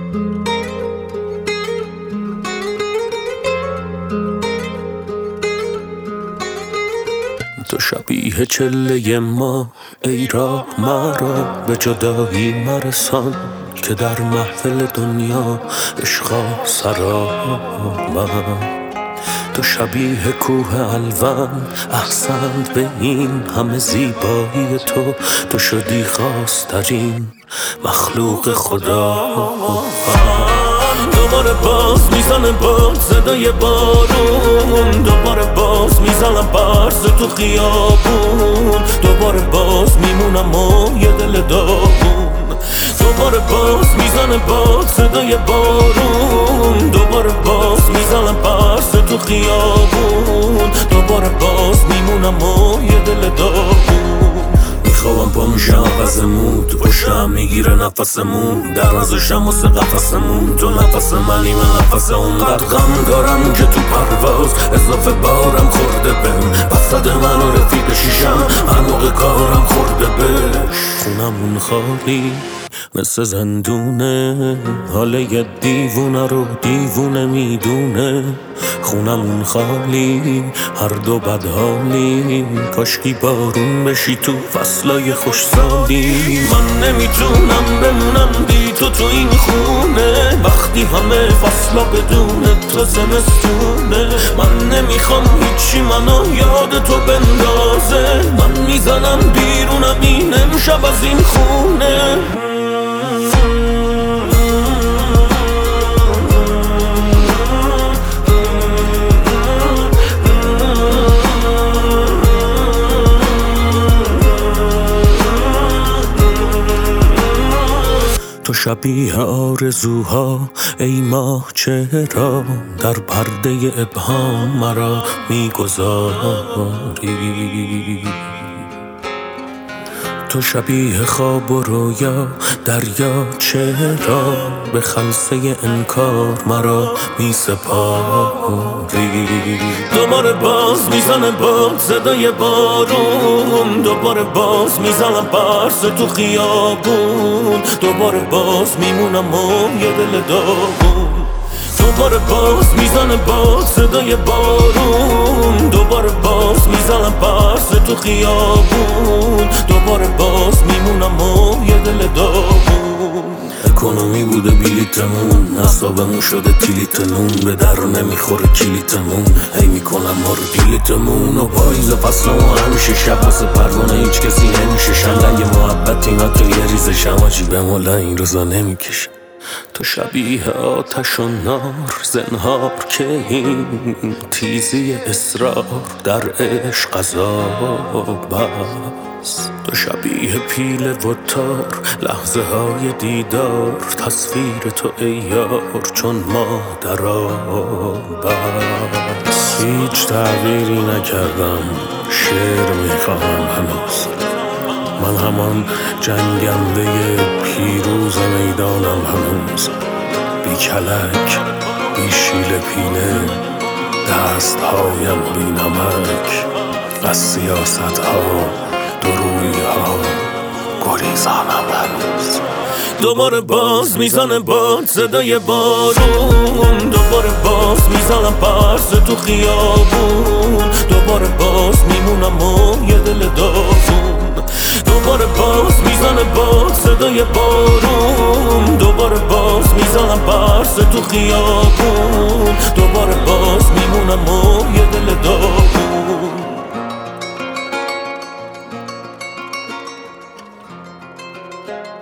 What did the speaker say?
تو شبیه چله ما ای راه مرا به جدایی مرسان که در محفل دنیا عشقا سرا من. تو شبیه کوه الوان احسنت به این همه زیبایی تو شدی خواسترین مخلوق خدا. دوباره باز میزنه باد صدای بارون، دوباره باز میزنم برس تو خیابون، دوباره باز میمونم و یه دل داغون. دوباره باز میزنه باد صدای بارون، دوباره باز میزنم برس تو خیابون، دوباره باز میمونم و یه دل داغون. میخوام پا میشم عوضمون، تو پشتم میگیره نفسمون، در نزشم واسه قفسمون، تو نفس منی من نفس اونقدر غم دارم که تو پرواز اضافه بارم خورده بهم، وسط من و رفیق شیشم هر موقع کارم خورده بهش. خونمون خالی مثل زندونه، حال یه دیوونه رو دیوونه میدونه. خونمون خالی هر دو بدحالی، کاشکی بارون بشی تو فصلای خوشسالی. من نمیتونم بمونم بی تو این خونه، وقتی همه فصلا بدون تو زمستونه. من نمیخوام هیچی منو یاد تو بندازه، من میزنم بیرونم این امشب از این خونه. تو شبیه آرزوها ای ماه چرا در پرده ابهام مرا میگذاری. تو شبیه خواب و رویا دریا چرا به خلسه انکار مرا میسپاری. دوباره باز میزنه باد صدای بارون، دوباره باز میزنم برس تو خیابون، دوباره باز میمونم و یه دل داغون. دوباره باز میزنه باد صدای بارون، دوباره باز میزنم برس تو خیابون، دوباره باز میمونم و یه دل داغون. اکونومی بوده بلیتمون، اعصابمون شده تیلیتمون، به در نمیخوره کلیتمون، هی میکنم ما رو دیلیتمون. و پاییز فصل و همیشه شب واسه پروانه هیچ کسی نمیشه شنگ محبت اینا تو یه ریزشم، عجیبه مولا این روزا نمیکشم. تو شبیه آتش و نار زنهار که این تیزی اصرار در عشق عذاب است. تو شبیه پیل و تار لحظه های دیدار، تصویر تو ای یار چون ما در آب است. هیچ تغییری نکردم شعر میخوام هنوز، من همان جنگنده پیروز میدانم هنوز. بی کلک بی شیل پینه دست هایم بی نمک، از سیاست ها دروی ها گریزانم هنوز. دوباره باز میزنه باد صدای بارون، دوباره باز میزنم برس تو خیابون، دوباره باز میمونم و یه دل داغون. دوباره باز میزنه باد صدای بارون، دوباره باز میزنم برس تو خیابون، دوباره باز میمونم و یه دل داغون.